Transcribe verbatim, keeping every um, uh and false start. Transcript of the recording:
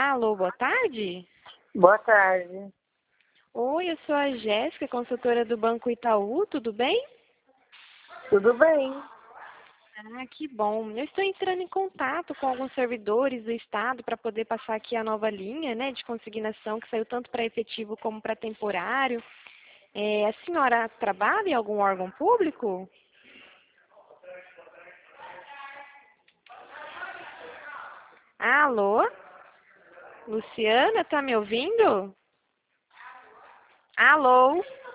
Alô, boa tarde. Boa tarde. Oi, eu sou a Jéssica, consultora do Banco Itaú, tudo bem? Tudo bem? Ah, que bom. Eu estou entrando em contato com alguns servidores do Estado para poder passar aqui a nova linha, né, de consignação que saiu tanto para efetivo como para temporário. É, a senhora trabalha em algum órgão público? Alô? Luciana, tá me ouvindo? Alô?